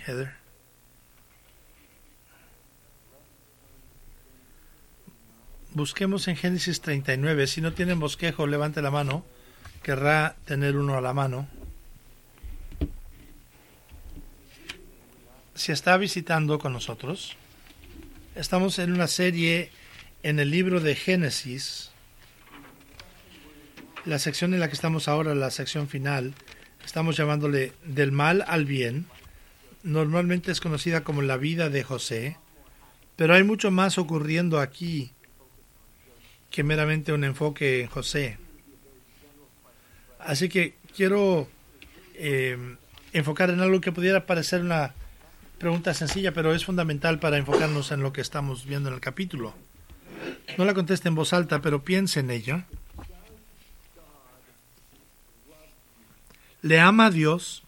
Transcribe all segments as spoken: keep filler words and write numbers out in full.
Heather. Busquemos en Génesis treinta y nueve. Si no tienen bosquejo, levante la mano. Querrá tener uno a la mano. Si está visitando con nosotros, estamos en una serie en el libro de Génesis. La sección en la que estamos ahora, la sección final, estamos llamándole Del mal al bien. Normalmente es conocida como la vida de José, pero hay mucho más ocurriendo aquí que meramente un enfoque en José. Así que quiero eh, enfocar en algo que pudiera parecer una pregunta sencilla, pero es fundamental para enfocarnos en lo que estamos viendo en el capítulo. No la conteste en voz alta, pero piense en ella. ¿Le ama a Dios?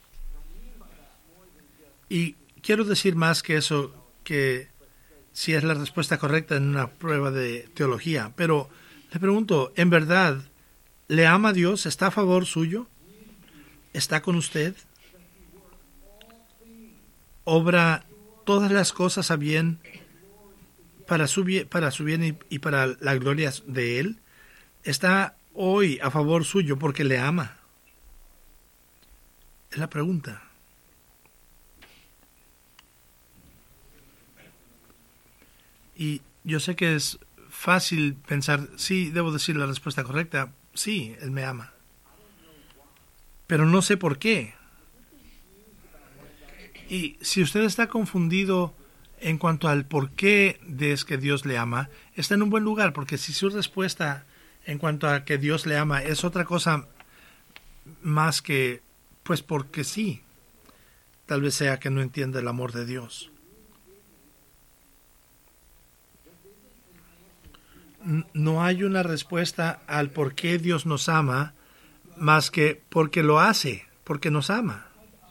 Y quiero decir más que eso, que si es la respuesta correcta en una prueba de teología, pero le pregunto, ¿en verdad le ama a Dios? ¿Está a favor suyo? ¿Está con usted? ¿Obra todas las cosas a bien para su bien, para su bien y, y para la gloria de Él? ¿Está hoy a favor suyo porque le ama? Es la pregunta. Y yo sé que es fácil pensar, sí, debo decir la respuesta correcta, sí, Él me ama. Pero no sé por qué. Y si usted está confundido en cuanto al por qué de es que Dios le ama, está en un buen lugar, porque si su respuesta en cuanto a que Dios le ama es otra cosa más que, pues porque sí, tal vez sea que no entiende el amor de Dios. No hay una respuesta al por qué Dios nos ama más que porque lo hace, porque nos ama.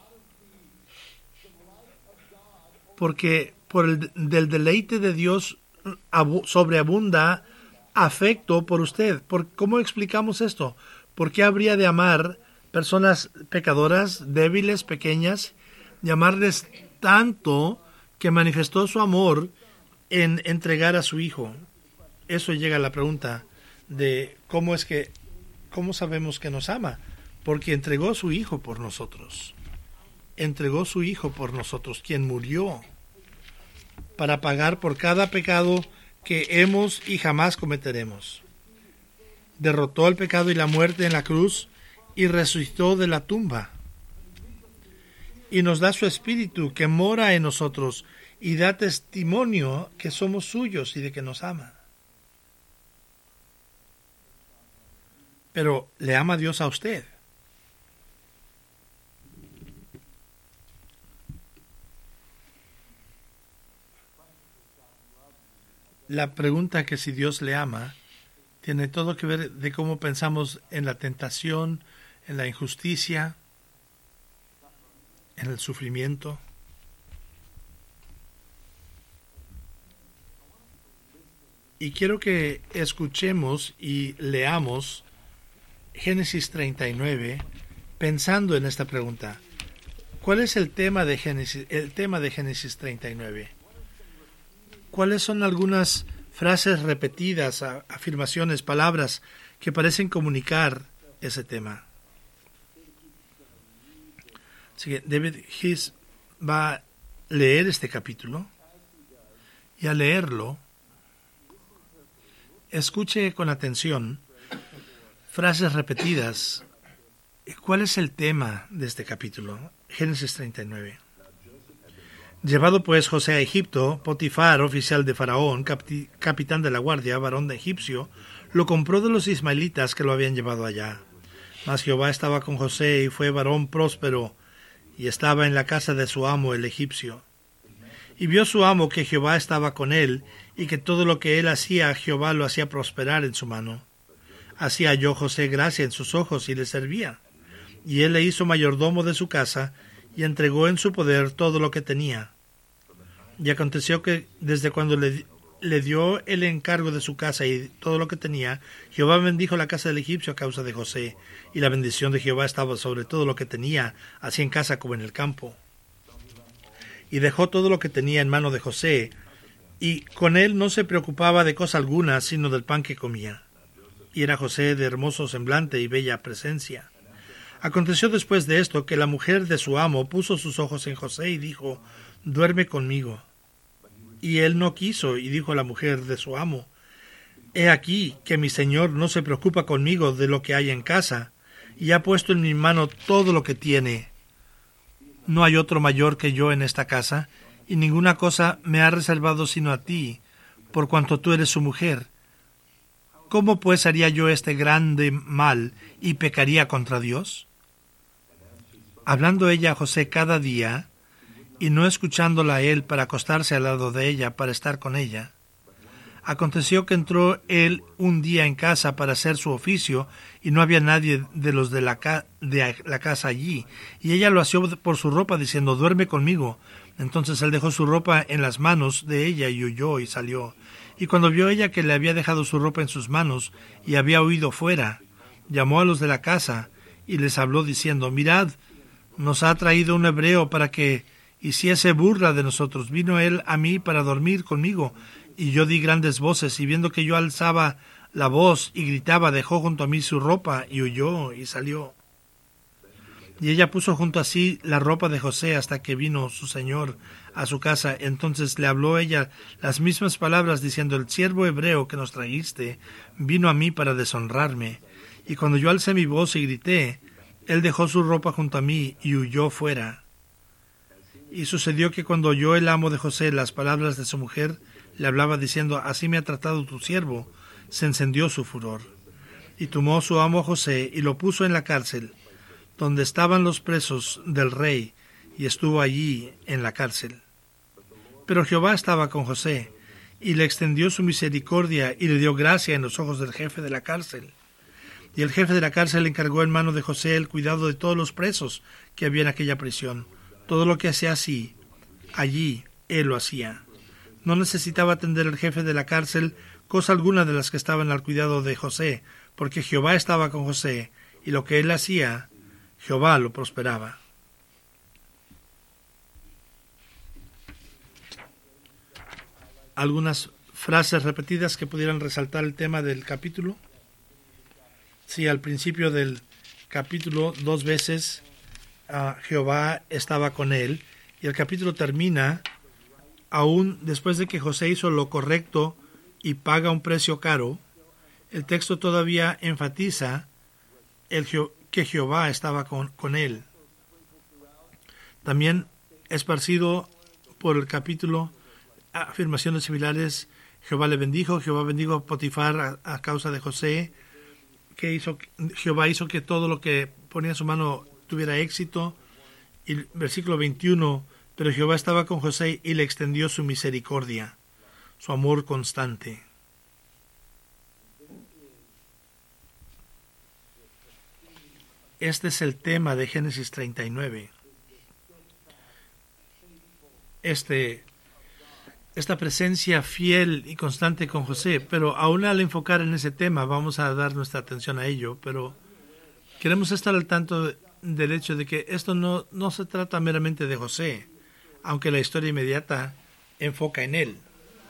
Porque por el del deleite de Dios sobreabunda afecto por usted. ¿Por, ¿Cómo explicamos esto? ¿Por qué habría de amar personas pecadoras, débiles, pequeñas, y amarles tanto que manifestó su amor en entregar a su Hijo? Eso llega a la pregunta de cómo es que, cómo sabemos que nos ama, porque entregó su Hijo por nosotros, entregó su Hijo por nosotros, quien murió para pagar por cada pecado que hemos y jamás cometeremos. Derrotó el pecado y la muerte en la cruz y resucitó de la tumba. Y nos da su Espíritu que mora en nosotros y da testimonio que somos suyos y de que nos ama. Pero ¿le ama Dios a usted? La pregunta que si Dios le ama tiene todo que ver de cómo pensamos en la tentación, en la injusticia, en el sufrimiento. Y quiero que escuchemos y leamos Génesis treinta y nueve pensando en esta pregunta. ¿Cuál es el tema de Génesis, el tema de Génesis treinta y nueve? ¿Cuáles son algunas frases repetidas, afirmaciones, palabras que parecen comunicar ese tema? Así que David His va a leer este capítulo y al leerlo, escuche con atención frases repetidas. ¿Cuál es el tema de este capítulo? Génesis treinta y nueve. Llevado pues José a Egipto, Potifar, oficial de Faraón, capi- capitán de la guardia, varón de egipcio, lo compró de los ismaelitas que lo habían llevado allá. Mas Jehová estaba con José y fue varón próspero, y estaba en la casa de su amo el egipcio. Y vio su amo que Jehová estaba con él, y que todo lo que él hacía, Jehová lo hacía prosperar en su mano. Así halló José gracia en sus ojos y le servía. Y él le hizo mayordomo de su casa, y entregó en su poder todo lo que tenía. Y aconteció que desde cuando le, le dio el encargo de su casa y todo lo que tenía, Jehová bendijo la casa del egipcio a causa de José, y la bendición de Jehová estaba sobre todo lo que tenía, así en casa como en el campo. y dejó todo lo que tenía en mano de José, y con él no se preocupaba de cosa alguna, sino del pan que comía. Y era José de hermoso semblante y bella presencia. Aconteció después de esto que la mujer de su amo puso sus ojos en José y dijo: duerme conmigo. Y él no quiso, y dijo a la mujer de su amo: he aquí que mi señor no se preocupa conmigo de lo que hay en casa, y ha puesto en mi mano todo lo que tiene. No hay otro mayor que yo en esta casa, y ninguna cosa me ha reservado sino a ti, por cuanto tú eres su mujer. ¿Cómo pues haría yo este grande mal y pecaría contra Dios? Hablando ella a José cada día, y no escuchándola a él para acostarse al lado de ella para estar con ella, aconteció que entró él un día en casa para hacer su oficio, y no había nadie de los de la, ca- de la casa allí, y ella lo asió por su ropa, diciendo: duerme conmigo. Entonces él dejó su ropa en las manos de ella y huyó y salió. Y cuando vio ella que le había dejado su ropa en sus manos y había huido fuera, llamó a los de la casa y les habló diciendo: mirad, nos ha traído un hebreo para que hiciese burla de nosotros. Vino él a mí para dormir conmigo, y yo di grandes voces, y viendo que yo alzaba la voz y gritaba, dejó junto a mí su ropa y huyó y salió. Y ella puso junto a sí la ropa de José hasta que vino su señor a su casa. Entonces le habló ella las mismas palabras, diciendo: el siervo hebreo que nos trajiste vino a mí para deshonrarme. Y cuando yo alcé mi voz y grité, él dejó su ropa junto a mí y huyó fuera. Y sucedió que cuando oyó el amo de José las palabras de su mujer, le hablaba diciendo: así me ha tratado tu siervo, se encendió su furor. Y tomó su amo a José y lo puso en la cárcel, donde estaban los presos del rey, y estuvo allí en la cárcel. Pero Jehová estaba con José, y le extendió su misericordia, y le dio gracia en los ojos del jefe de la cárcel. Y el jefe de la cárcel encargó en mano de José el cuidado de todos los presos que había en aquella prisión. Todo lo que hacía así, allí él lo hacía. No necesitaba atender el jefe de la cárcel cosa alguna de las que estaban al cuidado de José, porque Jehová estaba con José, y lo que él hacía, Jehová lo prosperaba. ¿Algunas frases repetidas que pudieran resaltar el tema del capítulo? Sí, al principio del capítulo dos veces uh, Jehová estaba con él, y el capítulo termina aún después de que José hizo lo correcto y paga un precio caro. El texto todavía enfatiza el que Jehová estaba con, con él. También esparcido por el capítulo afirmaciones similares: Jehová le bendijo, Jehová bendijo a Potifar a, a causa de José, que hizo, Jehová hizo que todo lo que ponía en su mano tuviera éxito. Y versículo veintiuno: pero Jehová estaba con José y le extendió su misericordia, su amor constante. Este es el tema de Génesis treinta y nueve. Este, esta presencia fiel y constante con José, pero aún al enfocar en ese tema vamos a dar nuestra atención a ello, pero queremos estar al tanto de, del hecho de que esto no, no se trata meramente de José, aunque la historia inmediata enfoca en él.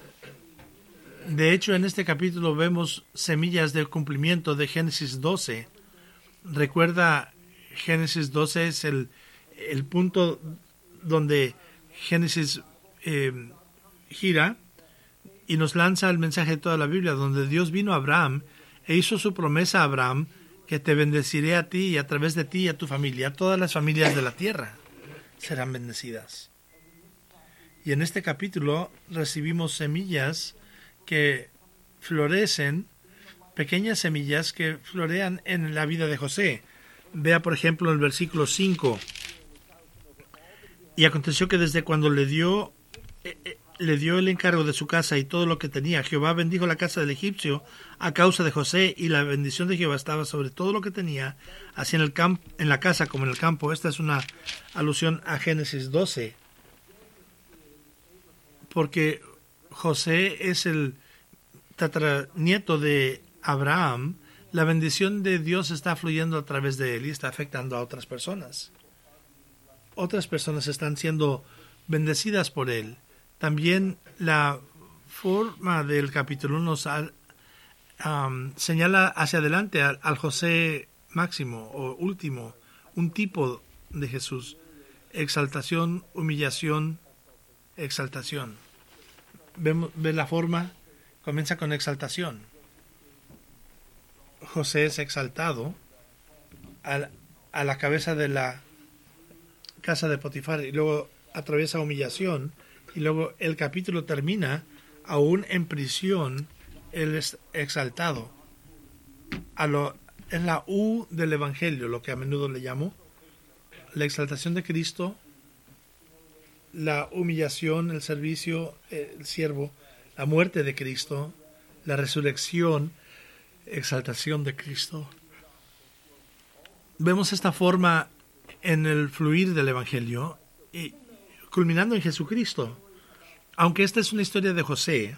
De hecho, en este capítulo vemos semillas del cumplimiento de Génesis doce. Recuerda, Génesis doce es el, el punto donde Génesis eh, gira y nos lanza el mensaje de toda la Biblia, donde Dios vino a Abraham e hizo su promesa a Abraham, que te bendeciré a ti y a través de ti y a tu familia, todas las familias de la tierra serán bendecidas. Y en este capítulo recibimos semillas que florecen, pequeñas semillas que florean en la vida de José. Vea, por ejemplo, el versículo cinco. Y aconteció que desde cuando le dio, eh, eh, le dio el encargo de su casa y todo lo que tenía, Jehová bendijo la casa del egipcio a causa de José, y la bendición de Jehová estaba sobre todo lo que tenía, así en el camp, en la casa como en el campo. Esta es una alusión a Génesis doce, porque José es el tataranieto de Abraham. La bendición de Dios está fluyendo a través de él y está afectando a otras personas. Otras personas están siendo bendecidas por Él. También la forma del capítulo nos um, señala hacia adelante al, al José máximo o último, un tipo de Jesús. Exaltación, humillación, exaltación. Vemos, ve la forma, comienza con exaltación. José es exaltado a, a la cabeza de la casa de Potifar y luego atraviesa humillación y luego el capítulo termina aún en prisión. Él es exaltado. A lo, es la U del Evangelio, lo que a menudo le llamo la exaltación de Cristo, la humillación, el servicio, el siervo, la muerte de Cristo, la resurrección, exaltación de Cristo. Vemos esta forma en el fluir del Evangelio y culminando en Jesucristo. Aunque esta es una historia de José,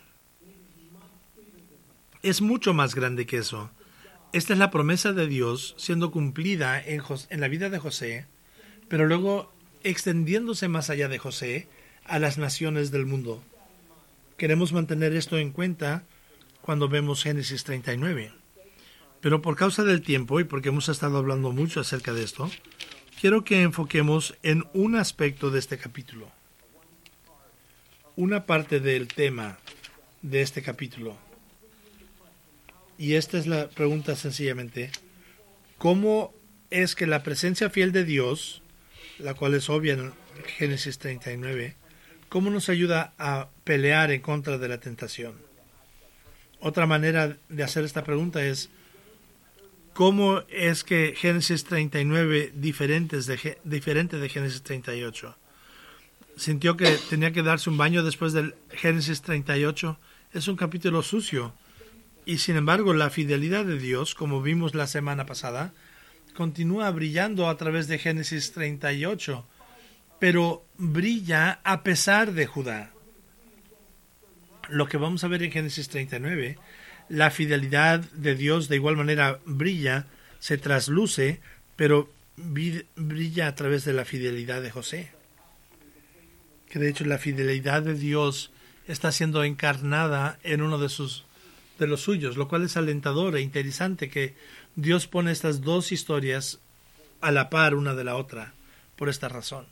es mucho más grande que eso. Esta es la promesa de Dios siendo cumplida en, Jos- en la vida de José, pero luego extendiéndose más allá de José a las naciones del mundo. Queremos mantener esto en cuenta cuando vemos Génesis treinta y nueve. Pero por causa del tiempo y porque hemos estado hablando mucho acerca de esto, quiero que enfoquemos en un aspecto de este capítulo. Una parte del tema de este capítulo. Y esta es la pregunta sencillamente: ¿cómo es que la presencia fiel de Dios, la cual es obvia en Génesis treinta y nueve, cómo nos ayuda a pelear en contra de la tentación? Otra manera de hacer esta pregunta es: ¿cómo es que Génesis treinta y nueve diferentes de, diferente de Génesis treinta y ocho? ¿Sintió que tenía que darse un baño después del Génesis treinta y ocho? Es un capítulo sucio. Y sin embargo, la fidelidad de Dios, como vimos la semana pasada, continúa brillando a través de Génesis treinta y ocho, pero brilla a pesar de Judá. Lo que vamos a ver en Génesis treinta y nueve, la fidelidad de Dios de igual manera brilla, se trasluce, pero brilla a través de la fidelidad de José. Que de hecho la fidelidad de Dios está siendo encarnada en uno de sus de los suyos, lo cual es alentador e interesante que Dios pone estas dos historias a la par una de la otra por esta razón.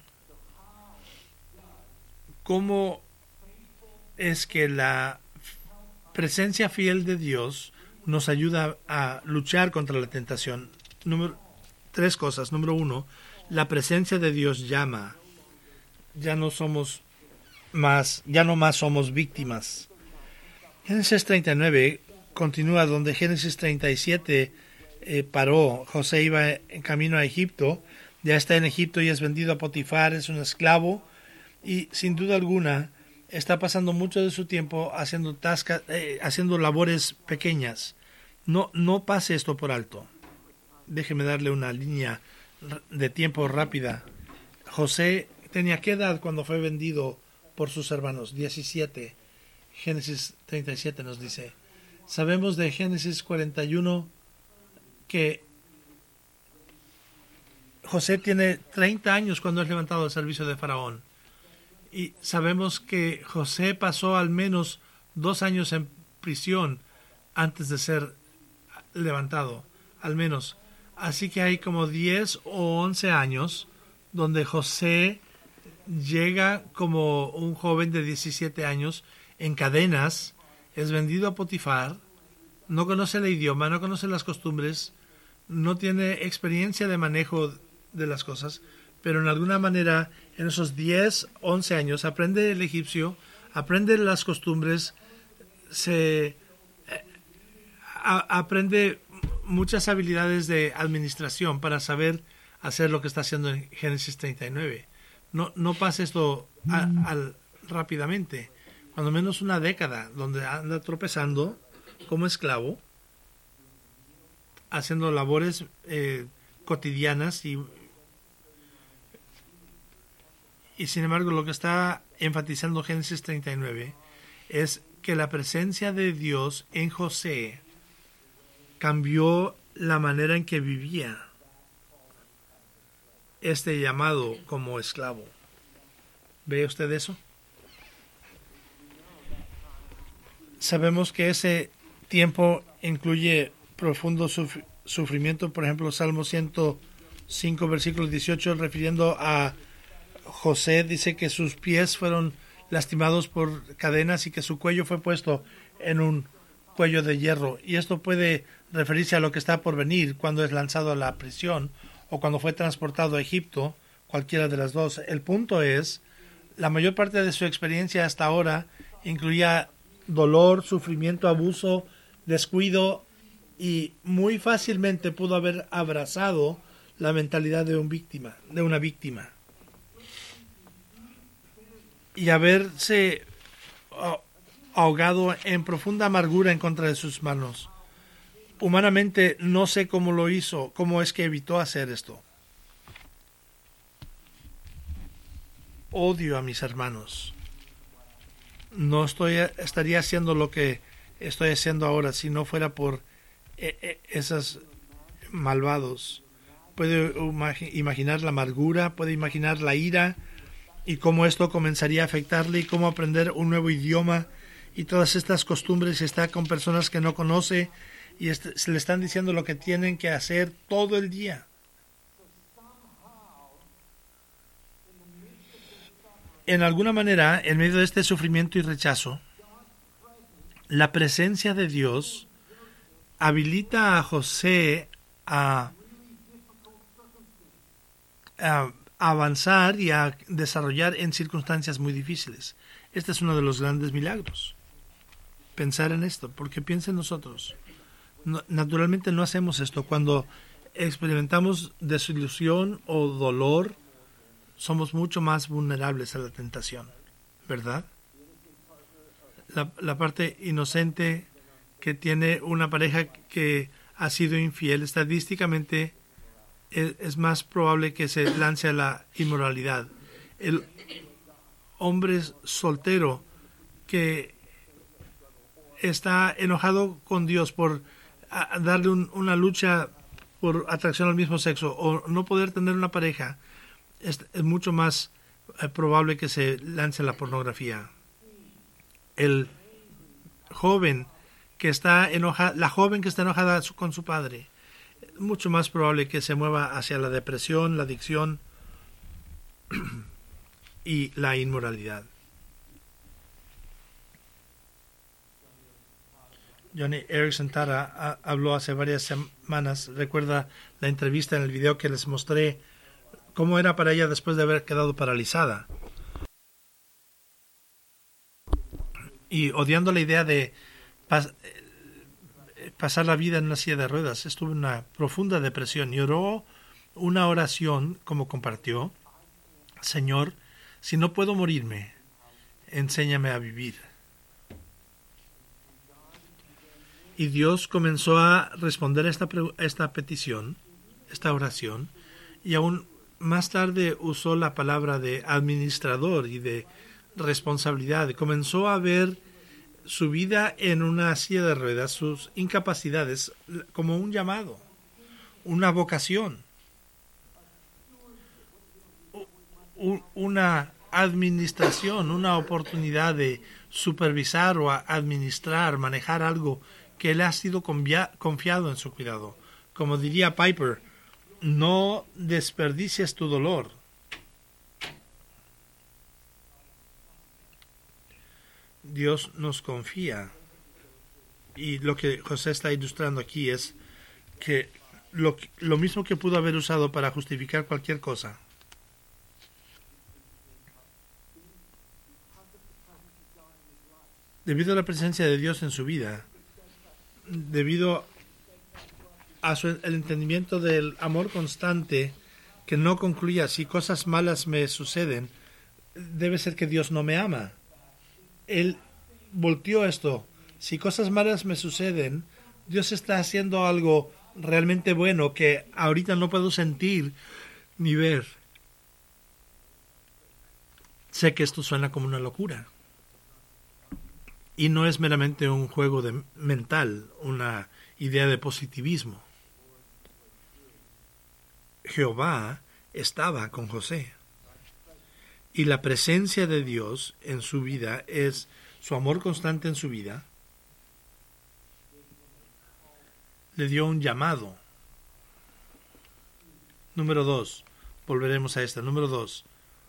¿Cómo es que la presencia fiel de Dios nos ayuda a luchar contra la tentación? Número, tres cosas. Número uno, la presencia de Dios llama. Ya no somos más, ya no más somos víctimas. Génesis treinta y nueve continúa donde Génesis treinta y siete eh, paró. José iba en camino a Egipto, ya está en Egipto y es vendido a Potifar, es un esclavo y sin duda alguna está pasando mucho de su tiempo haciendo tascas, eh, haciendo labores pequeñas. No, no pase esto por alto. Déjeme darle una línea de tiempo rápida. José tenía qué edad cuando fue vendido por sus hermanos? diecisiete. Génesis treinta y siete nos dice. Sabemos de Génesis cuarenta y uno que José tiene treinta años cuando es levantado al servicio de Faraón. Y sabemos que José pasó al menos dos años en prisión antes de ser levantado, al menos. Así que hay como diez o once años donde José llega como un joven de diecisiete años en cadenas, es vendido a Potifar, no conoce el idioma, no conoce las costumbres, no tiene experiencia de manejo de las cosas, pero en alguna manera en esos diez, once años aprende el egipcio, aprende las costumbres, se eh, a, aprende muchas habilidades de administración para saber hacer lo que está haciendo en Génesis treinta y nueve. No, no pasa esto a, a, rápidamente. Cuando menos una década, donde anda tropezando como esclavo, haciendo labores eh, cotidianas y, y sin embargo lo que está enfatizando Génesis treinta y nueve es que la presencia de Dios en José cambió la manera en que vivía este llamado como esclavo. ¿Ve usted eso? Sabemos que ese tiempo incluye profundo suf- sufrimiento. Por ejemplo, Salmo ciento cinco, versículo dieciocho, refiriendo a José, dice que sus pies fueron lastimados por cadenas y que su cuello fue puesto en un cuello de hierro. Y esto puede referirse a lo que está por venir cuando es lanzado a la prisión o cuando fue transportado a Egipto, cualquiera de las dos. El punto es, la mayor parte de su experiencia hasta ahora incluía dolor, sufrimiento, abuso, descuido, y muy fácilmente pudo haber abrazado la mentalidad de un víctima, de una víctima. Y haberse ahogado en profunda amargura en contra de sus manos. Humanamente no sé cómo lo hizo, cómo es que evitó hacer esto. Odio a mis hermanos. No estoy, estaría haciendo lo que estoy haciendo ahora si no fuera por eh, eh, esos malvados. Puede imaginar la amargura, puede imaginar la ira y cómo esto comenzaría a afectarle y cómo aprender un nuevo idioma y todas estas costumbres y está con personas que no conoce y est- se le están diciendo lo que tienen que hacer todo el día. En alguna manera, en medio de este sufrimiento y rechazo, la presencia de Dios habilita a José a, a avanzar y a desarrollar en circunstancias muy difíciles. Este es uno de los grandes milagros. Pensar en esto, porque piensen nosotros. No, naturalmente no hacemos esto. Cuando experimentamos desilusión o dolor, somos mucho más vulnerables a la tentación, ¿verdad? La, la parte inocente que tiene una pareja que ha sido infiel, estadísticamente es, es más probable que se lance a la inmoralidad. El hombre soltero que está enojado con Dios por a, darle un, una lucha por atracción al mismo sexo o no poder tener una pareja, es, es mucho más eh, probable que se lance a la pornografía. El joven que está enojada, la joven que está enojada con su padre, es mucho más probable que se mueva hacia la depresión, la adicción y la inmoralidad. Johnny Erickson Tara a, habló hace varias semanas, recuerda la entrevista en el video que les mostré, cómo era para ella después de haber quedado paralizada. Y odiando la idea de pas, eh, pasar la vida en una silla de ruedas, estuvo en una profunda depresión y oró una oración, como compartió: Señor, si no puedo morirme, enséñame a vivir. Y Dios comenzó a responder a esta, esta petición, esta oración, y aún más tarde usó la palabra de administrador y de responsabilidad. Comenzó a ver su vida en una silla de ruedas, sus incapacidades, como un llamado, una vocación, una administración, una oportunidad de supervisar o administrar, manejar algo que él ha sido confiado en su cuidado. Como diría Piper, no desperdicies tu dolor. Dios nos confía. Y lo que José está ilustrando aquí es que lo, lo mismo que pudo haber usado para justificar cualquier cosa, debido a la presencia de Dios en su vida, debido a su, el entendimiento del amor constante que no concluía si cosas malas me suceden, debe ser que Dios no me ama. Él volteó esto. Si cosas malas me suceden, Dios está haciendo algo realmente bueno que ahorita no puedo sentir ni ver. Sé que esto suena como una locura. Y no es meramente un juego de mental, una idea de positivismo. Jehová estaba con José. y la presencia de Dios en su vida es su amor constante en su vida, le dio un llamado. Número dos, volveremos a esta. Número dos,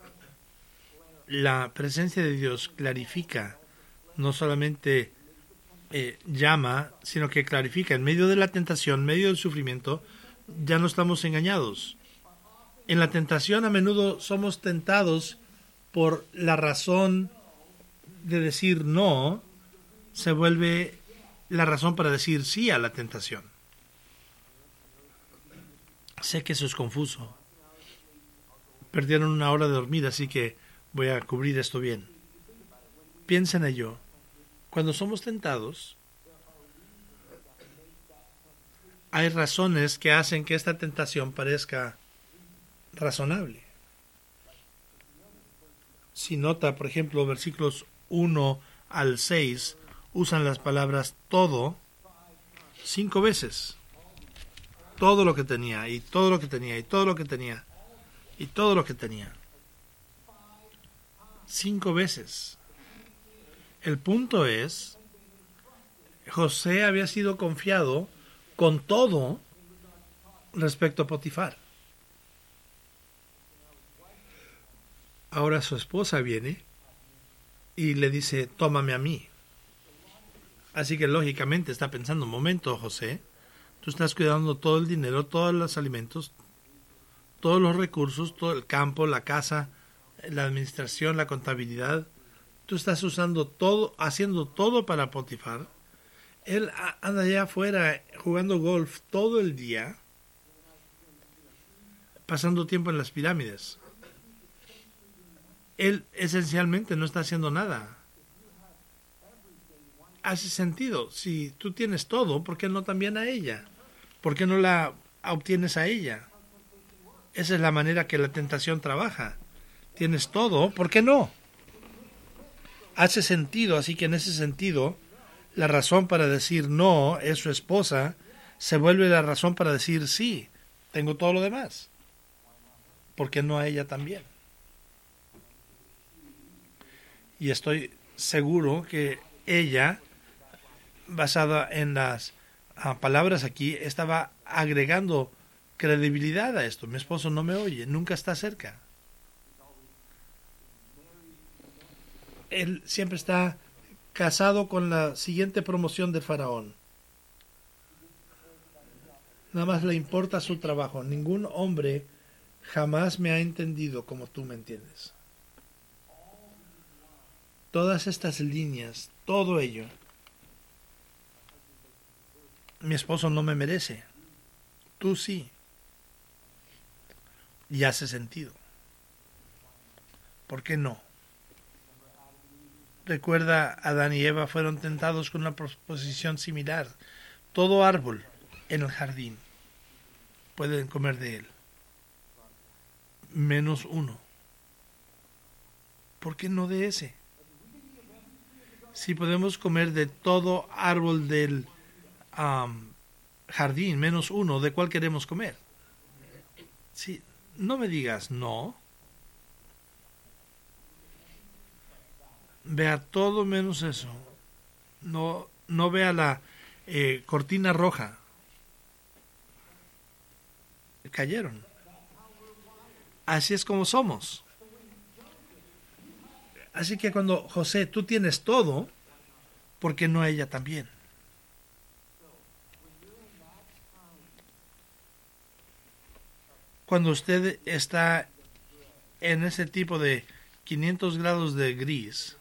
la presencia de Dios clarifica, no solamente eh, llama, sino que clarifica. En medio de la tentación, en medio del sufrimiento, ya no estamos engañados. En la tentación a menudo somos tentados por la razón de decir no, se vuelve la razón para decir sí a la tentación. Sé que eso es confuso. Perdieron una hora de dormir, así que voy a cubrir esto bien. Piensen en ello. Cuando somos tentados, hay razones que hacen que esta tentación parezca razonable. Si nota, por ejemplo, versículos uno al seis usan las palabras todo cinco veces. Todo lo que tenía, y todo lo que tenía, y todo lo que tenía, y todo lo que tenía. Cinco veces. El punto es, José había sido confiado con todo respecto a Potifar. Ahora su esposa viene y le dice, tómame a mí. Así que lógicamente está pensando, un momento, José, tú estás cuidando todo el dinero, todos los alimentos, todos los recursos, todo el campo, la casa, la administración, la contabilidad. Tú estás usando todo, haciendo todo para Potifar. Él anda allá afuera jugando golf todo el día, pasando tiempo en las pirámides. Él esencialmente no está haciendo nada. Hace sentido. Si tú tienes todo, ¿por qué no también a ella? ¿Por qué no la obtienes a ella? Esa es la manera que la tentación trabaja. Tienes todo, ¿por qué no? Hace sentido, así que en ese sentido, la razón para decir no es su esposa, se vuelve la razón para decir sí, tengo todo lo demás. ¿Por qué no a ella también? Y estoy seguro que ella, basada en las uh, palabras aquí, estaba agregando credibilidad a esto. Mi esposo no me oye, nunca está cerca. Él siempre está casado con la siguiente promoción del faraón. Nada más le importa su trabajo. Ningún hombre jamás me ha entendido como tú me entiendes. Todas estas líneas, todo ello, mi esposo no me merece. Tú sí. Y hace sentido. ¿Por qué no? Recuerda, Adán y Eva fueron tentados con una proposición similar. Todo árbol en el jardín pueden comer de él, menos uno. ¿Por qué no de ese? Si podemos comer de todo árbol del um, jardín, menos uno, ¿de cuál queremos comer? Sí, no me digas no. Vea todo menos eso. No, no vea la eh, cortina roja. Cayeron. Así es como somos. Así que cuando, José, tú tienes todo, ¿por qué no ella también? Cuando usted está en ese tipo de quinientos grados de gris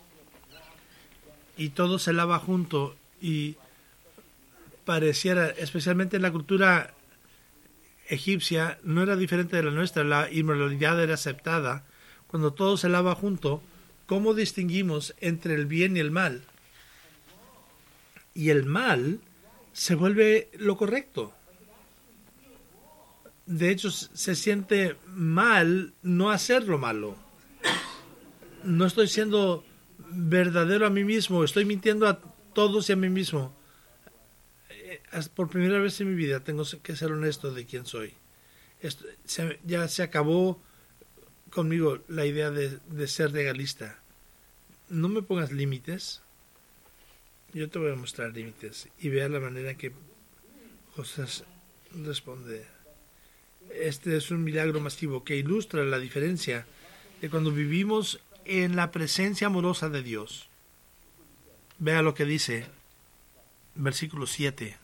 y todo se lava junto y pareciera, especialmente en la cultura egipcia, no era diferente de la nuestra, la inmoralidad era aceptada. Cuando todo se lava junto, ¿cómo distinguimos entre el bien y el mal? Y el mal se vuelve lo correcto. De hecho, se siente mal no hacer lo malo. No estoy siendo verdadero a mí mismo, estoy mintiendo a todos y a mí mismo. Por primera vez en mi vida tengo que ser honesto de quién soy. Esto, se, ya se acabó conmigo la idea de, de ser legalista. No me pongas límites. Yo te voy a mostrar límites y vea la manera en que José responde. Este es un milagro masivo que ilustra la diferencia de cuando vivimos en la presencia amorosa de Dios. Vea lo que dice, versículo siete.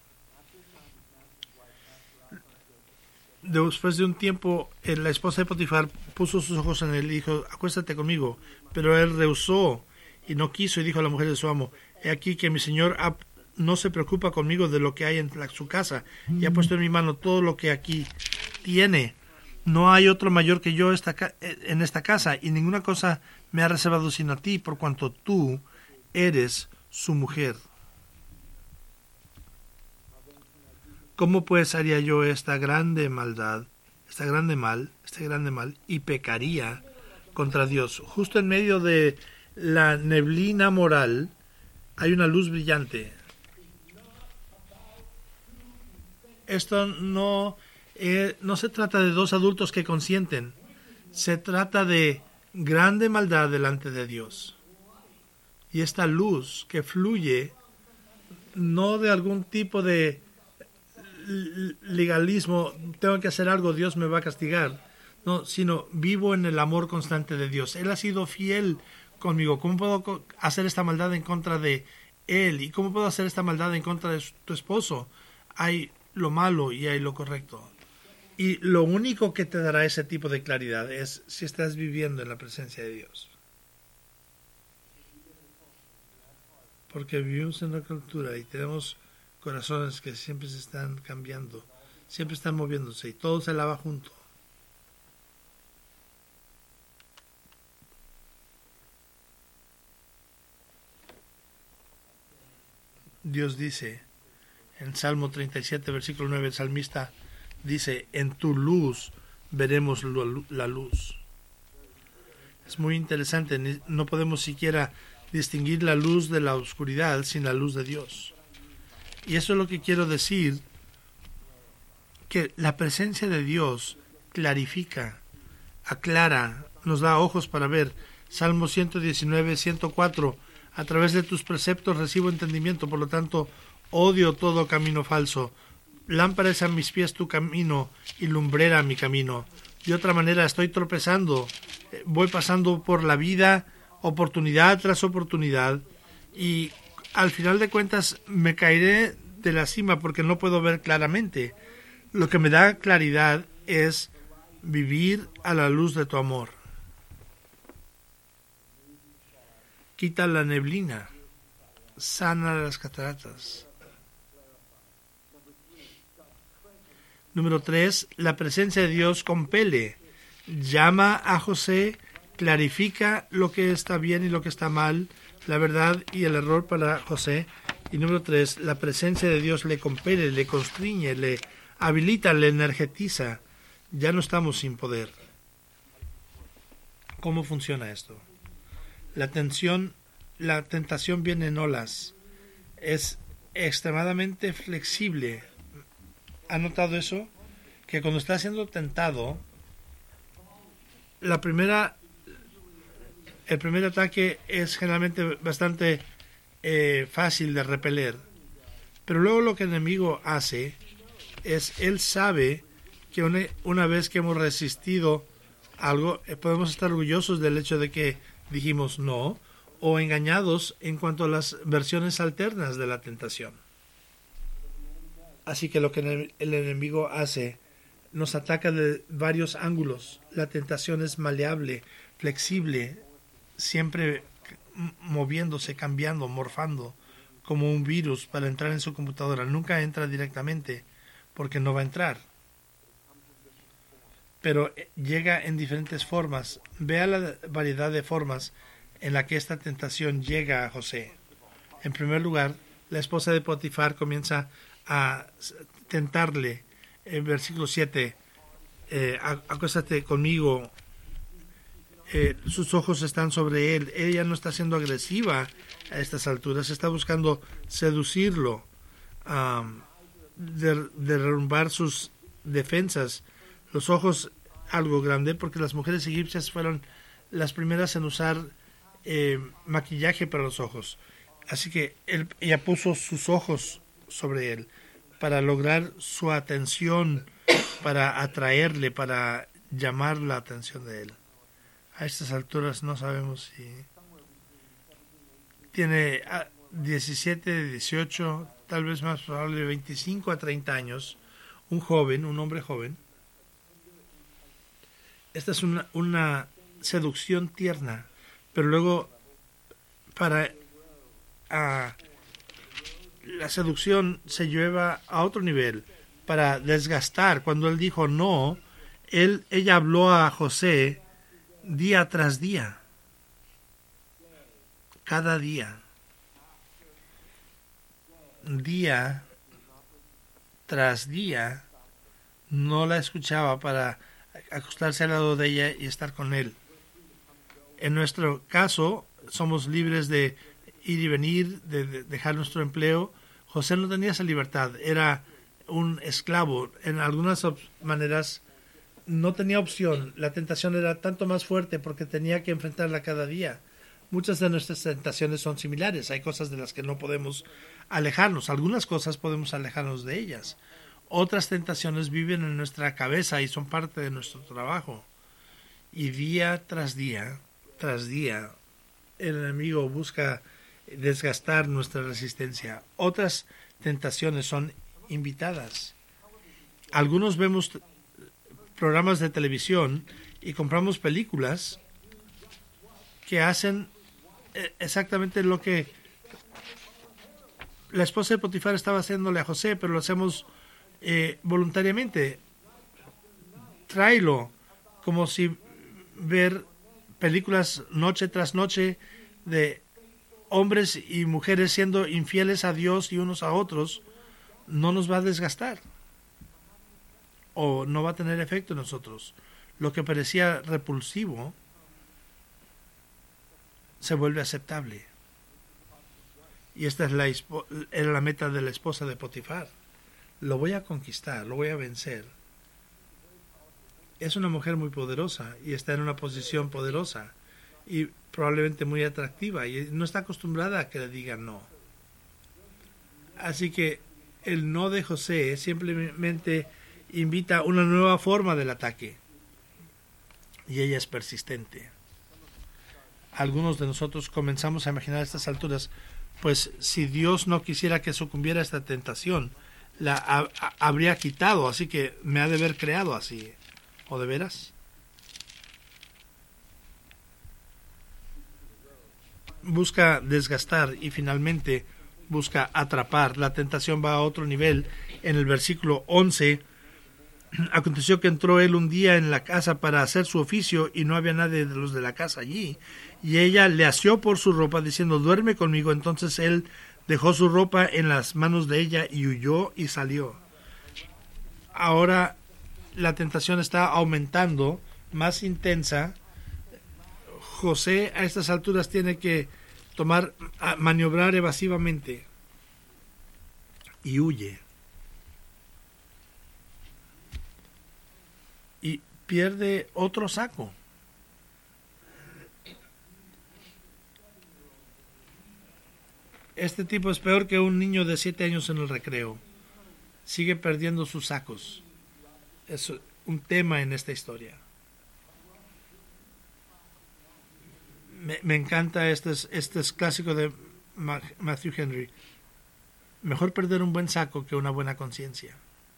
Después de un tiempo, la esposa de Potifar puso sus ojos en él y dijo, acuéstate conmigo. Pero él rehusó y no quiso y dijo a la mujer de su amo, he aquí que mi señor ha, no se preocupa conmigo de lo que hay en la, su casa y ha puesto en mi mano todo lo que aquí tiene. No hay otro mayor que yo esta, en esta casa y ninguna cosa me ha reservado sino a ti, por cuanto tú eres su mujer. ¿Cómo pues haría yo esta grande maldad, esta grande mal, este grande mal, y pecaría contra Dios? Justo en medio de la neblina moral hay una luz brillante. Esto no, eh, no se trata de dos adultos que consienten, se trata de grande maldad delante de Dios. Y esta luz que fluye no de algún tipo de legalismo, tengo que hacer algo, Dios me va a castigar, no, sino vivo en el amor constante de Dios. Él ha sido fiel conmigo. ¿Cómo puedo hacer esta maldad en contra de Él? ¿Y cómo puedo hacer esta maldad en contra de tu esposo? Hay lo malo y hay lo correcto. Y lo único que te dará ese tipo de claridad es si estás viviendo en la presencia de Dios. Porque vivimos en una cultura y tenemos corazones que siempre se están cambiando, siempre están moviéndose y todo se lava junto. Dios dice en Salmo treinta y siete, versículo nueve, el salmista dice, en tu luz veremos la luz. Es muy interesante, no podemos siquiera distinguir la luz de la oscuridad sin la luz de Dios. Y eso es lo que quiero decir, que la presencia de Dios clarifica, aclara, nos da ojos para ver. Salmo ciento diecinueve, ciento cuatro, a través de tus preceptos recibo entendimiento, por lo tanto odio todo camino falso. Lámpara es a mis pies tu camino y lumbrera mi camino. De otra manera estoy tropezando, voy pasando por la vida oportunidad tras oportunidad y al final de cuentas me caeré de la cima porque no puedo ver claramente. Lo que me da claridad es vivir a la luz de tu amor. Quita la neblina, sana las cataratas. Número tres, la presencia de Dios compele. Llama a José, clarifica lo que está bien y lo que está mal, la verdad y el error para José. Y número tres, la presencia de Dios le compele, le constriñe, le habilita, le energetiza. Ya no estamos sin poder. ¿Cómo funciona esto? La tensión, la tentación viene en olas. Es extremadamente flexible. ¿Ha notado eso? Que cuando está siendo tentado, la primera, el primer ataque es generalmente bastante eh, fácil de repeler. Pero luego lo que el enemigo hace es, él sabe que una, una vez que hemos resistido algo, eh, podemos estar orgullosos del hecho de que dijimos no, o engañados en cuanto a las versiones alternas de la tentación. Así que lo que el enemigo hace, nos ataca de varios ángulos. La tentación es maleable, flexible, siempre moviéndose, cambiando, morfando, como un virus para entrar en su computadora. Nunca entra directamente, porque no va a entrar. Pero llega en diferentes formas. Vea la variedad de formas en la que esta tentación llega a José. En primer lugar, la esposa de Potifar comienza a tentarle. En versículo siete, eh, acuéstate conmigo, eh, sus ojos están sobre él. Ella no está siendo agresiva a estas alturas, está buscando seducirlo, um, de, derrumbar sus defensas. Los ojos algo grande porque las mujeres egipcias fueron las primeras en usar eh, maquillaje para los ojos. Así que él, ella puso sus ojos sobre él para lograr su atención, para atraerle, para llamar la atención de él. A estas alturas no sabemos si tiene diecisiete, dieciocho, tal vez más probable veinticinco a treinta años, un joven, un hombre joven. Esta es una, una seducción tierna, pero luego para a, la seducción se lleva a otro nivel para desgastar. Cuando él dijo no, él, ella habló a José día tras día, cada día, día tras día, no la escuchaba para acostarse al lado de ella y estar con él. En nuestro caso, somos libres de ir y venir, de, de dejar nuestro empleo. José no tenía esa libertad, era un esclavo. En algunas maneras no tenía opción, la tentación era tanto más fuerte porque tenía que enfrentarla cada día. Muchas de nuestras tentaciones son similares, hay cosas de las que no podemos alejarnos, algunas cosas podemos alejarnos de ellas. Otras tentaciones viven en nuestra cabeza y son parte de nuestro trabajo. Y día tras día, tras día, el enemigo busca desgastar nuestra resistencia. Otras tentaciones son invitadas. Algunos vemos programas de televisión y compramos películas que hacen exactamente lo que la esposa de Potifar estaba haciéndole a José, pero lo hacemos eh, voluntariamente. Tráelo, como si ver películas noche tras noche de hombres y mujeres siendo infieles a Dios y unos a otros, no nos va a desgastar o no va a tener efecto en nosotros. Lo que parecía repulsivo se vuelve aceptable. Y esta es la, era la meta de la esposa de Potifar. Lo voy a conquistar, lo voy a vencer. Es una mujer muy poderosa y está en una posición poderosa y probablemente muy atractiva y no está acostumbrada a que le digan no. Así que el no de José simplemente invita una nueva forma del ataque y ella es persistente. Algunos de nosotros comenzamos a imaginar a estas alturas, pues si Dios no quisiera que sucumbiera a esta tentación, la ha, ha, habría quitado, así que me ha de haber creado así. ¿O de veras? Busca desgastar y finalmente busca atrapar. La tentación va a otro nivel. En el versículo once, aconteció que entró él un día en la casa para hacer su oficio y no había nadie de los de la casa allí. Y ella le asió por su ropa diciendo, duerme conmigo. Entonces él dejó su ropa en las manos de ella y huyó y salió. Ahora la tentación está aumentando, más intensa. José a estas alturas tiene que tomar, maniobrar evasivamente y huye. Y pierde otro saco. Este tipo es peor que un niño de siete años en el recreo. Sigue perdiendo sus sacos. Es un tema en esta historia. Me, me encanta, este es, este es clásico de Matthew Henry. Mejor perder un buen saco que una buena conciencia.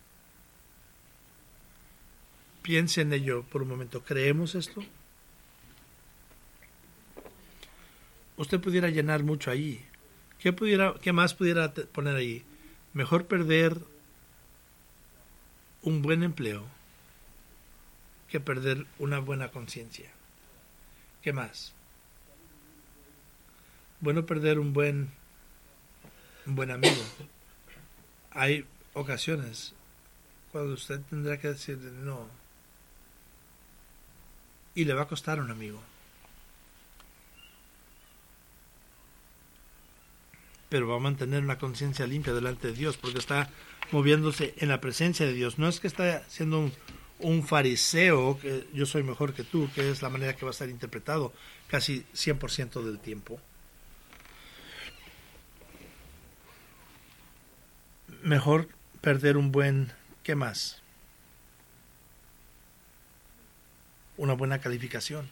Piense en ello por un momento. ¿Creemos esto? Usted pudiera llenar mucho allí. ¿Qué, pudiera, qué más pudiera poner allí? Mejor perder un buen empleo que perder una buena conciencia. ¿Qué más? Bueno, perder un buen un buen amigo. Hay ocasiones cuando usted tendrá que decir no y le va a costar a un amigo, pero va a mantener una conciencia limpia delante de Dios porque está moviéndose en la presencia de Dios. No es que está siendo un, un fariseo, que yo soy mejor que tú, que es la manera que va a estar interpretado casi cien por ciento del tiempo. Mejor perder un buen, ¿qué más? Una buena calificación.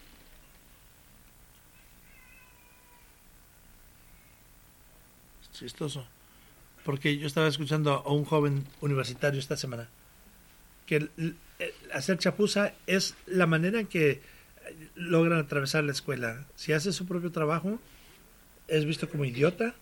Es chistoso. Porque yo estaba escuchando a un joven universitario esta semana que el, el, el hacer chapuza es la manera en que logran atravesar la escuela. Si hace su propio trabajo, es visto como idiota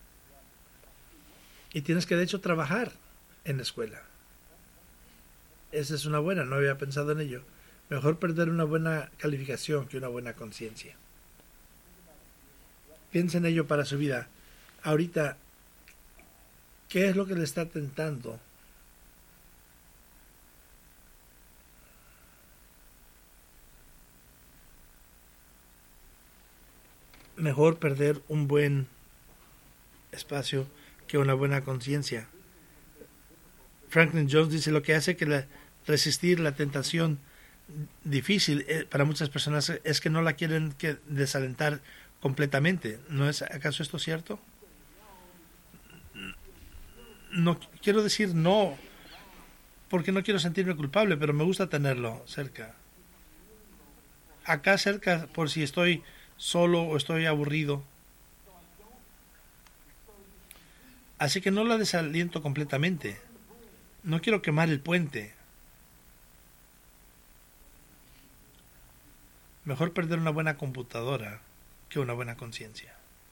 y tienes que de hecho trabajar en la escuela. Esa es una buena, no había pensado en ello. Mejor perder una buena calificación que una buena conciencia. Piensa en ello para su vida. Ahorita, ¿qué es lo que le está tentando? Mejor perder un buen espacio que una buena conciencia. Franklin Jones dice lo que hace que la, resistir la tentación difícil eh, para muchas personas es que no la quieren que desalentar completamente. ¿No es acaso esto cierto? No quiero decir no porque no quiero sentirme culpable, pero me gusta tenerlo cerca. Acá cerca por si estoy solo o estoy aburrido. Así que no la desaliento completamente. No quiero quemar el puente. Mejor perder una buena computadora que una buena conciencia.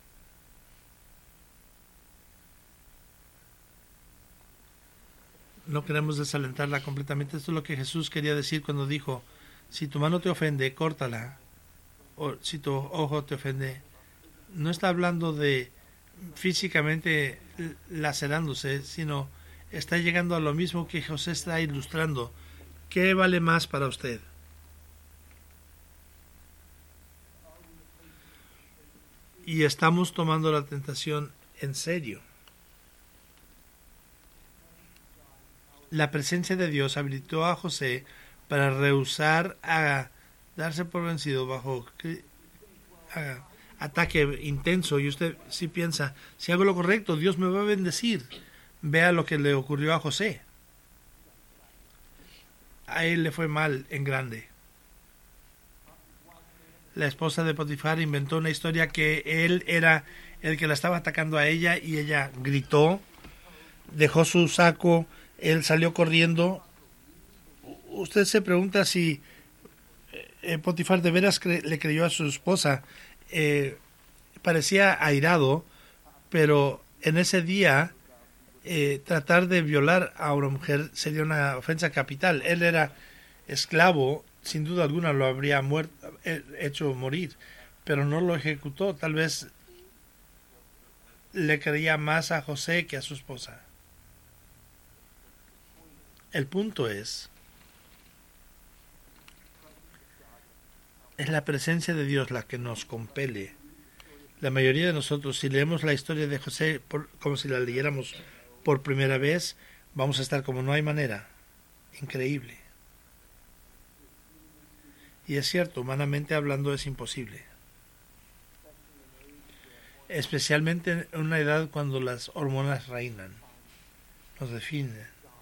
No queremos desalentarla completamente. Esto es lo que Jesús quería decir cuando dijo, si tu mano te ofende, córtala. O si tu ojo te ofende. No está hablando de físicamente lacerándose, sino está llegando a lo mismo que José está ilustrando. ¿Qué vale más para usted? Y estamos tomando la tentación en serio. La presencia de Dios habilitó a José para rehusar a darse por vencido bajo a, ataque intenso. Y usted sí piensa, si hago lo correcto, Dios me va a bendecir. Vea lo que le ocurrió a José. A él le fue mal en grande. La esposa de Potifar inventó una historia que él era el que la estaba atacando a ella y ella gritó, dejó su saco, él salió corriendo. Usted se pregunta si eh, Potifar de veras cre- le creyó a su esposa. Eh, parecía airado, pero en ese día eh, tratar de violar a una mujer sería una ofensa capital. Él era esclavo, sin duda alguna lo habría muerto, hecho morir, pero no lo ejecutó. Tal vez le creía más a José que a su esposa. El punto es, es la presencia de Dios la que nos compele. La mayoría de nosotros, si leemos la historia de José por, como si la leyéramos por primera vez, vamos a estar como no hay manera. Increíble. Y es cierto, humanamente hablando es imposible. Especialmente en una edad cuando las hormonas reinan, nos definen,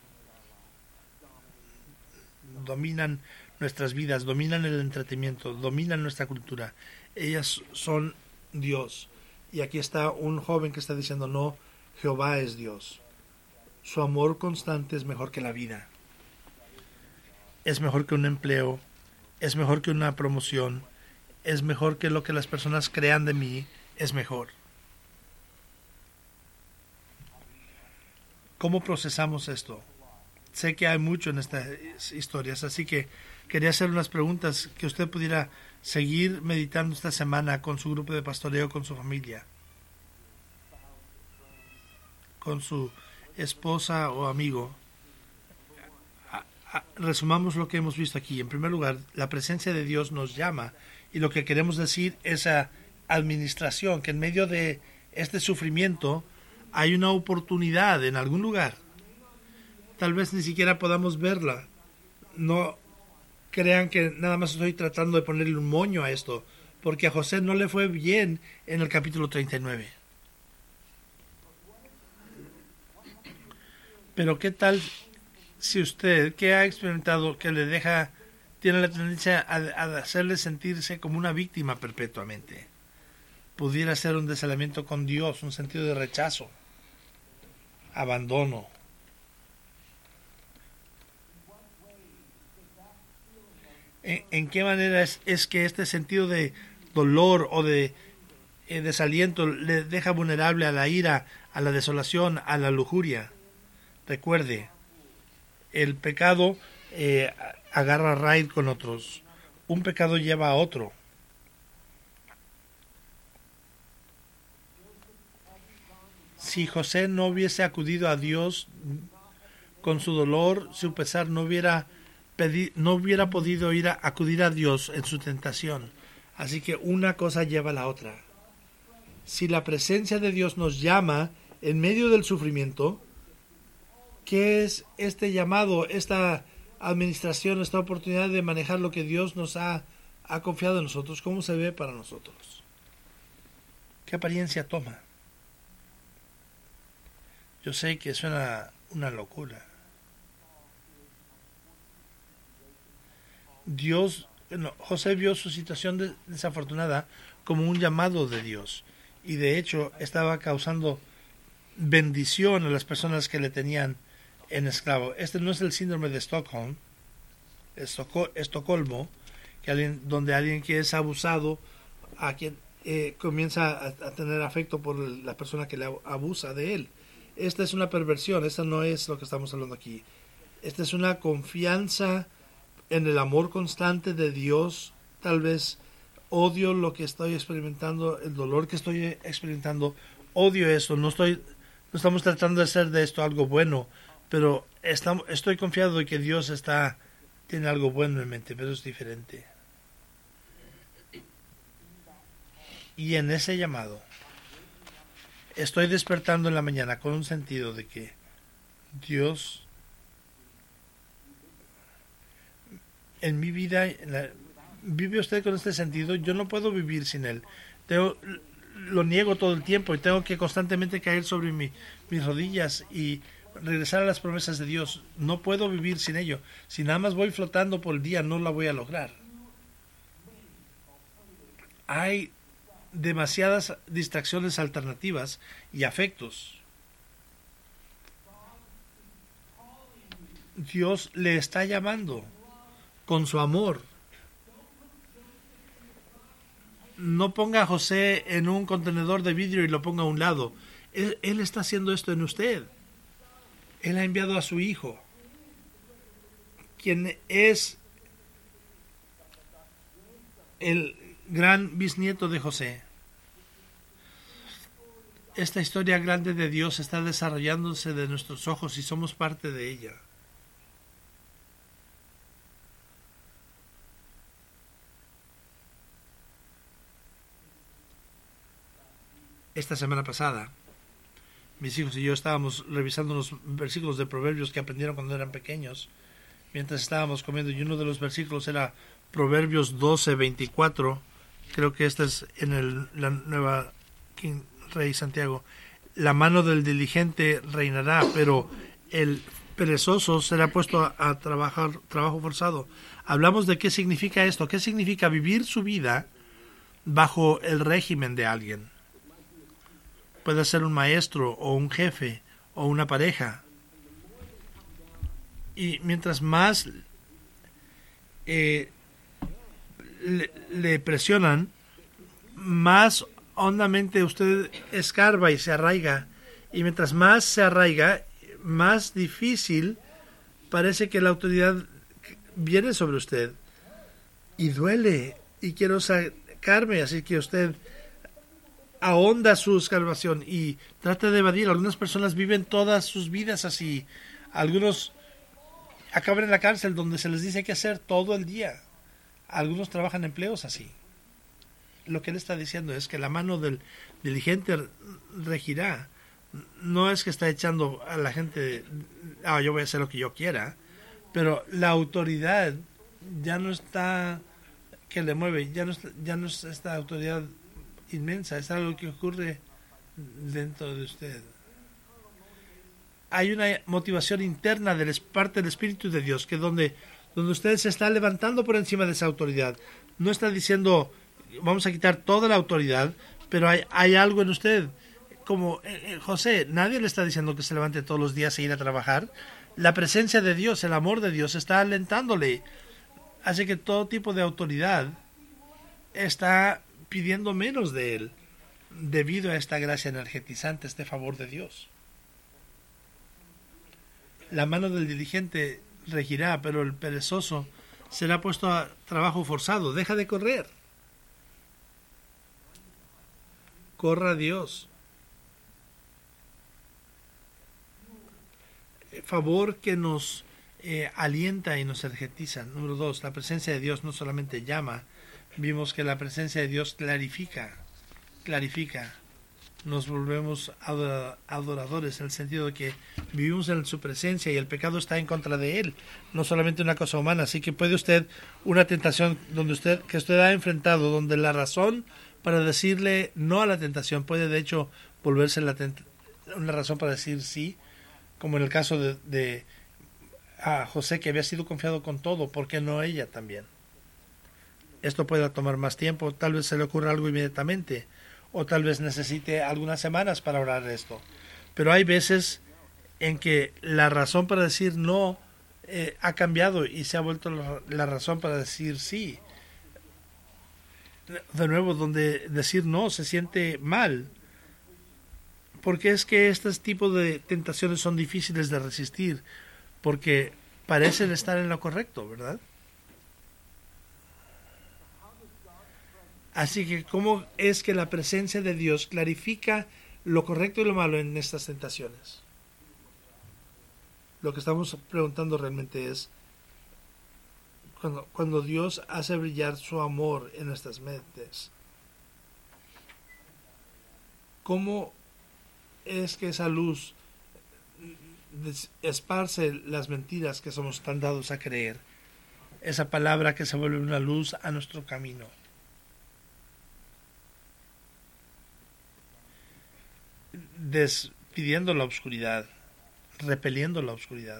dominan nuestras vidas, dominan el entretenimiento, dominan nuestra cultura. Ellas son Dios. Y aquí está un joven que está diciendo, no, Jehová es Dios. Su amor constante es mejor que la vida. Es mejor que un empleo. Es mejor que una promoción. Es mejor que lo que las personas crean de mí. Es mejor. ¿Cómo procesamos esto? Sé que hay mucho en estas historias, así que quería hacer unas preguntas que usted pudiera seguir meditando esta semana con su grupo de pastoreo, con su familia, con su esposa o amigo. Resumamos lo que hemos visto aquí. En primer lugar, la presencia de Dios nos llama y lo que queremos decir es a administración, que en medio de este sufrimiento hay una oportunidad en algún lugar. Tal vez ni siquiera podamos verla. no crean que nada más estoy tratando de ponerle un moño a esto, porque a José no le fue bien en el capítulo treinta y nueve. Pero ¿qué tal si usted, que ha experimentado, que le deja, tiene la tendencia a, a hacerle sentirse como una víctima perpetuamente, pudiera ser un desalamiento con Dios, un sentido de rechazo, abandono? ¿En, en qué manera es, es que este sentido de dolor o de eh, desaliento le deja vulnerable a la ira, a la desolación, a la lujuria? Recuerde, el pecado eh, agarra raíz con otros. Un pecado lleva a otro. Si José no hubiese acudido a Dios con su dolor, su pesar, no hubiera pedi- no hubiera podido ir a acudir a Dios en su tentación. Así que una cosa lleva a la otra. Si la presencia de Dios nos llama en medio del sufrimiento, ¿qué es este llamado, esta administración, esta oportunidad de manejar lo que Dios nos ha, ha confiado en nosotros? ¿Cómo se ve para nosotros? ¿Qué apariencia toma? Yo sé que suena una locura. Dios, no, José vio su situación de, desafortunada como un llamado de Dios, y de hecho estaba causando bendición a las personas que le tenían en esclavo. Este no es el síndrome de Stockholm, Estoco, Estocolmo, que alguien, donde alguien que es abusado, a quien eh, comienza a, a tener afecto por la persona que le abusa de él. Esta es una perversión, esta no es lo que estamos hablando aquí. Esta es una confianza en el amor constante de Dios. Tal vez odio lo que estoy experimentando, el dolor que estoy experimentando, odio eso, no estoy, no estamos tratando de hacer de esto algo bueno, pero estamos, estoy confiado de que Dios está, tiene algo bueno en mente, pero es diferente. Y en ese llamado estoy despertando en la mañana con un sentido de que Dios en mi vida, en la, vive usted con este sentido. Yo no puedo vivir sin él. Tengo, lo niego todo el tiempo y tengo que constantemente caer sobre mi, mis rodillas y regresar a las promesas de Dios. No puedo vivir sin ello. Si nada más voy flotando por el día, no la voy a lograr. Hay demasiadas distracciones alternativas y afectos. Dios le está llamando con su amor. No ponga a José en un contenedor de vidrio y lo ponga a un lado. Él, él está haciendo esto en usted. Él ha enviado a su hijo, quien es el gran bisnieto de José. Esta historia grande de Dios está desarrollándose de nuestros ojos y somos parte de ella. Esta semana pasada, mis hijos y yo estábamos revisando los versículos de Proverbios que aprendieron cuando eran pequeños, mientras estábamos comiendo, y uno de los versículos era Proverbios doce veinticuatro. Creo que esta es en el, la nueva King Rey Santiago. La mano del diligente reinará, pero el perezoso será puesto a, a trabajar trabajo forzado. Hablamos de qué significa esto, qué significa vivir su vida bajo el régimen de alguien. Puede ser un maestro o un jefe o una pareja. Y mientras más eh, le, le presionan, más hondamente usted escarba y se arraiga. Y mientras más se arraiga, más difícil parece que la autoridad viene sobre usted. Y duele. Y quiero sacarme. Así que usted ahonda su escarbación y trata de evadir. Algunas personas viven todas sus vidas así. Algunos acaban en la cárcel donde se les dice qué hacer todo el día. Algunos trabajan empleos así. Lo que él está diciendo es que la mano del diligente regirá. No es que está echando a la gente, ah, yo voy a hacer lo que yo quiera, Pero la autoridad ya no está que le mueve, ya no, está, ya no es esta autoridad inmensa, es algo que ocurre dentro de usted. Hay una motivación interna de parte del Espíritu de Dios, que donde, donde usted se está levantando por encima de esa autoridad. No está diciendo, vamos a quitar toda la autoridad, pero hay, hay algo en usted. Como eh, José, nadie le está diciendo que se levante todos los días e ir a trabajar. La presencia de Dios, el amor de Dios está alentándole. Así que todo tipo de autoridad está pidiendo menos de él debido a esta gracia energetizante, este favor de Dios. La mano del diligente regirá, pero el perezoso será puesto a trabajo forzado. Deja de correr. Corra a Dios. Favor que nos eh, alienta y nos energetiza. Número dos, la presencia de Dios no solamente llama. Vimos que la presencia de Dios clarifica. Clarifica. Nos volvemos adoradores en el sentido de que vivimos en su presencia y el pecado está en contra de él, no solamente una cosa humana. Así que puede usted, una tentación donde usted que usted ha enfrentado, donde la razón para decirle no a la tentación puede de hecho volverse la una razón para decir sí, como en el caso de, de a José, que había sido confiado con todo, ¿por qué no ella también? Esto puede tomar más tiempo, tal vez se le ocurra algo inmediatamente, o tal vez necesite algunas semanas para hablar de esto. Pero hay veces en que la razón para decir no eh, ha cambiado y se ha vuelto la, la razón para decir sí. De nuevo, donde decir no se siente mal. Porque es que estos tipos de tentaciones son difíciles de resistir, porque parecen estar en lo correcto, ¿verdad? Así que, ¿cómo es que la presencia de Dios clarifica lo correcto y lo malo en estas tentaciones? Lo que estamos preguntando realmente es, cuando, cuando Dios hace brillar su amor en nuestras mentes, ¿cómo es que esa luz esparce las mentiras que somos tan dados a creer? Esa palabra que se vuelve una luz a nuestro camino. Despidiendo la oscuridad, repeliendo la oscuridad.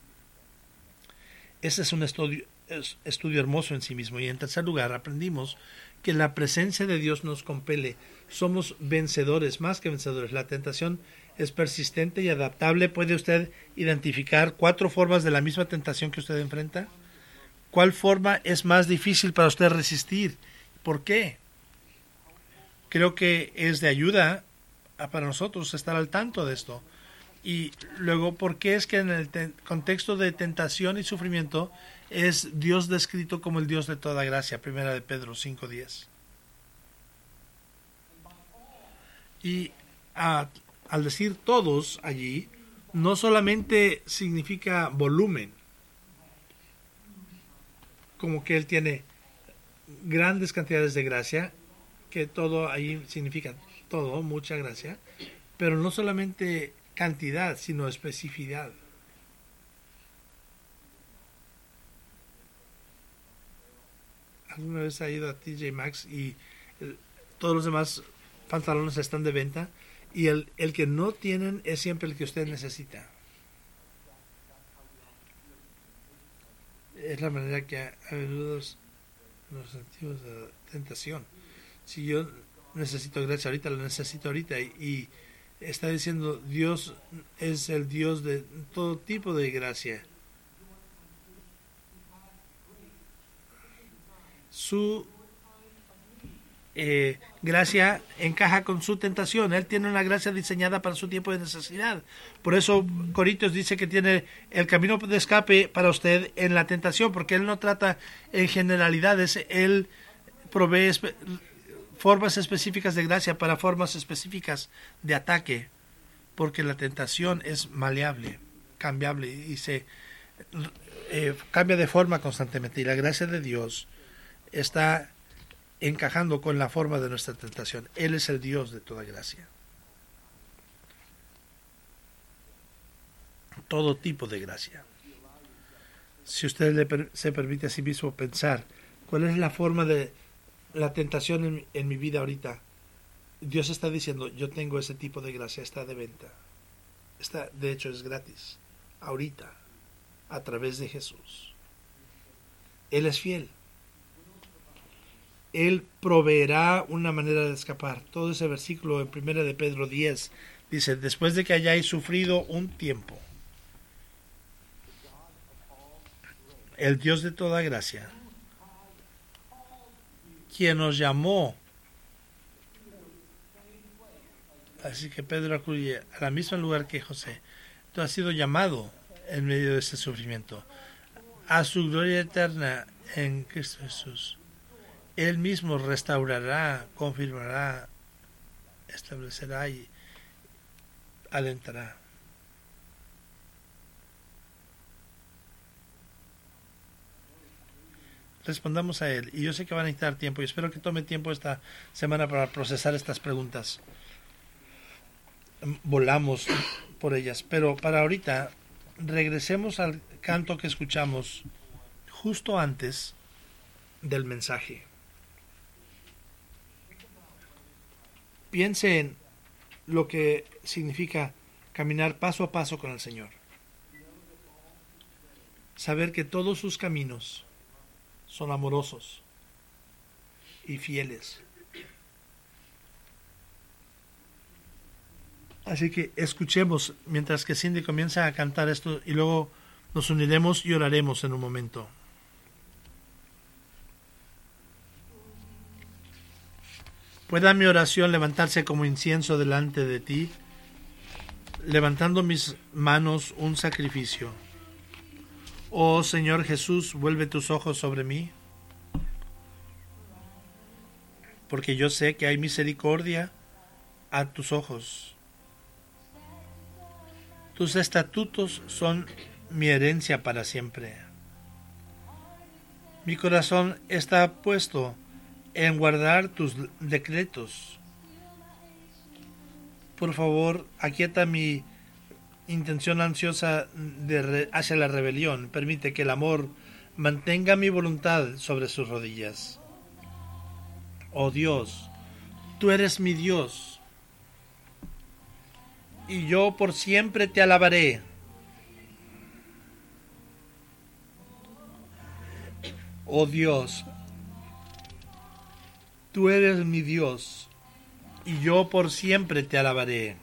Ese es un estudio, es, estudio hermoso en sí mismo. Y en tercer lugar, aprendimos que la presencia de Dios nos compele. Somos vencedores, más que vencedores. La tentación es persistente y adaptable. ¿Puede usted identificar cuatro formas de la misma tentación que usted enfrenta? ¿Cuál forma es más difícil para usted resistir? ¿Por qué? Creo que es de ayuda para nosotros estar al tanto de esto. Y luego, ¿por qué es que en el te- contexto de tentación y sufrimiento es Dios descrito como el Dios de toda gracia? Primera de Pedro cinco diez. Y a, al decir todos allí, no solamente significa volumen, como que Él tiene grandes cantidades de gracia, que todo ahí significa todo, mucha gracia, pero no solamente cantidad, sino especificidad. ¿Alguna vez ha ido a T J Maxx y el, todos los demás pantalones están de venta y el, el que no tienen es siempre el que usted necesita? Es la manera que a, a menudo nos sentimos de tentación. Si yo necesito gracia ahorita, la necesito ahorita, y, y está diciendo Dios es el Dios de todo tipo de gracia. Su eh, gracia encaja con su tentación. Él tiene una gracia diseñada para su tiempo de necesidad. Por eso Corintios dice que tiene el camino de escape para usted en la tentación, porque Él no trata en generalidades. Él provee espe- formas específicas de gracia para formas específicas de ataque, porque la tentación es maleable, cambiable y se eh, cambia de forma constantemente, y la gracia de Dios está encajando con la forma de nuestra tentación. Él es el Dios de toda gracia. Todo tipo de gracia. Si usted le per se permite a sí mismo pensar, ¿cuál es la forma de la tentación en, en mi vida ahorita? Dios está diciendo, yo tengo ese tipo de gracia, está de venta. Está, de hecho, es gratis. Ahorita, a través de Jesús. Él es fiel. Él proveerá una manera de escapar. Todo ese versículo en primera de Pedro diez dice, después de que hayáis sufrido un tiempo, el Dios de toda gracia, quien nos llamó, así que Pedro acude a la misma lugar que José, tú has sido llamado en medio de ese sufrimiento a su gloria eterna en Cristo Jesús. Él mismo restaurará, confirmará, establecerá y alentará. Respondamos a Él. Y yo sé que va a necesitar tiempo y espero que tome tiempo esta semana para procesar estas preguntas. Volamos por ellas. Pero para ahorita, regresemos al canto que escuchamos justo antes del mensaje. Piense en lo que significa caminar paso a paso con el Señor. Saber que todos sus caminos son amorosos y fieles. Así que escuchemos mientras que Cindy comienza a cantar esto y luego nos uniremos y oraremos en un momento. Pueda mi oración levantarse como incienso delante de ti, levantando mis manos un sacrificio. Oh Señor Jesús, vuelve tus ojos sobre mí, porque yo sé que hay misericordia a tus ojos. Tus estatutos son mi herencia para siempre. Mi corazón está puesto en guardar tus decretos. Por favor, aquieta mi intención ansiosa de re, hacia la rebelión. Permite que el amor mantenga mi voluntad sobre sus rodillas. Oh Dios, tú eres mi Dios, y yo por siempre te alabaré. Oh Dios, tú eres mi Dios, y yo por siempre te alabaré.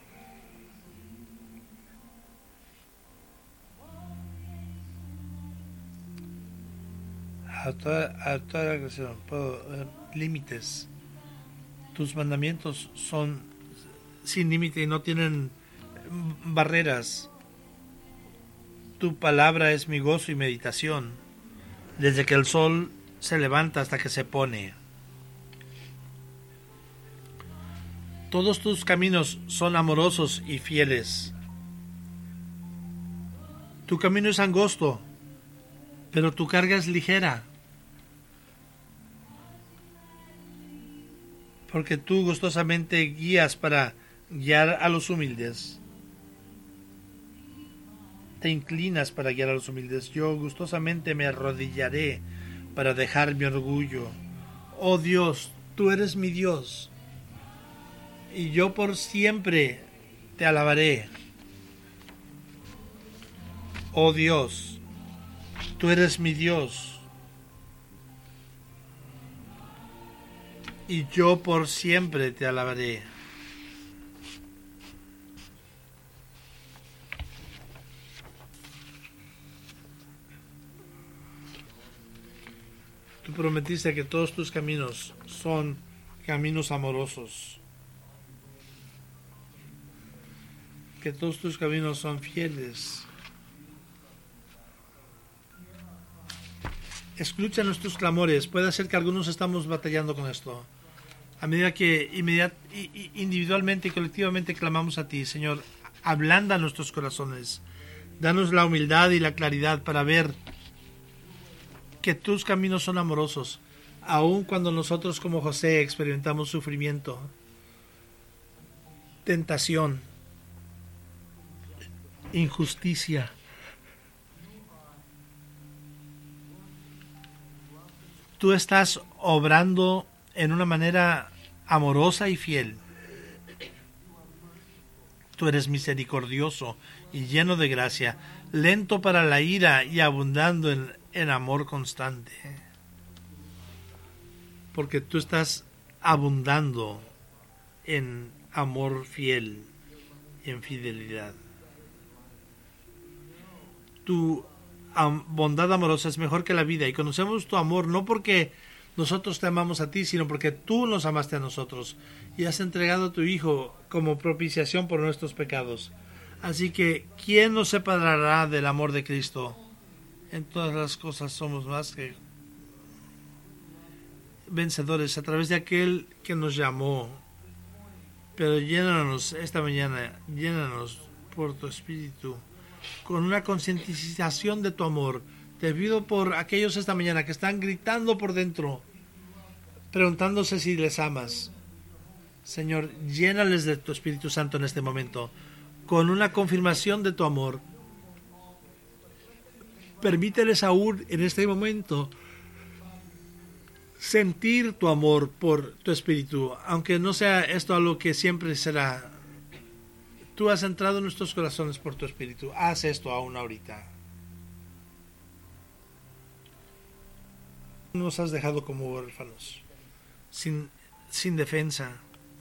A toda, a toda la creación, puedo ver límites. Tus mandamientos son sin límite y no tienen barreras. Tu palabra es mi gozo y meditación, desde que el sol se levanta hasta que se pone. Todos tus caminos son amorosos y fieles. Tu camino es angosto, pero tu carga es ligera, porque tú gustosamente guías para guiar a los humildes. Te inclinas para guiar a los humildes. Yo gustosamente me arrodillaré para dejar mi orgullo. Oh Dios, tú eres mi Dios, y yo por siempre te alabaré. Oh Dios, tú eres mi Dios, y yo por siempre te alabaré. Tú prometiste que todos tus caminos son caminos amorosos, que todos tus caminos son fieles. Escucha nuestros clamores. Puede ser que algunos estamos batallando con esto. A medida que inmediat, individualmente y colectivamente clamamos a ti, Señor, ablanda nuestros corazones. Danos la humildad y la claridad para ver que tus caminos son amorosos, aun cuando nosotros como José experimentamos sufrimiento, tentación, injusticia. tú estás obrando en una manera amorosa y fiel. Tú eres misericordioso y lleno de gracia, lento para la ira y abundando en, en amor constante. Porque tú estás abundando en amor fiel y en fidelidad. Tu am- bondad amorosa es mejor que la vida, y conocemos tu amor no porque nosotros te amamos a ti, sino porque tú nos amaste a nosotros y has entregado a tu Hijo como propiciación por nuestros pecados. Así que, ¿quién nos separará del amor de Cristo? En todas las cosas somos más que vencedores a través de aquel que nos llamó. Pero llénanos esta mañana, llénanos por tu Espíritu, con una concientización de tu amor. Te pido por aquellos esta mañana que están gritando por dentro, preguntándose si les amas. Señor, llénales de tu Espíritu Santo en este momento, con una confirmación de tu amor. Permíteles aún en este momento sentir tu amor por tu Espíritu, aunque no sea esto algo que siempre será. Tú has entrado en nuestros corazones por tu Espíritu. Haz esto aún ahorita. Nos has dejado como huérfanos, sin, sin defensa.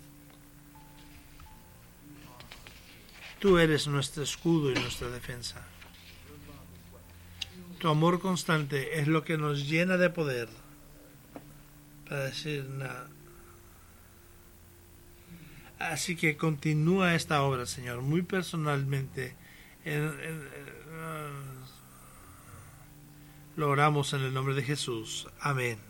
Tú eres nuestro escudo y nuestra defensa. Tu amor constante es lo que nos llena de poder para decir nada. Así que continúa esta obra, Señor, muy personalmente. En, en, en, uh, lo oramos en el nombre de Jesús. Amén.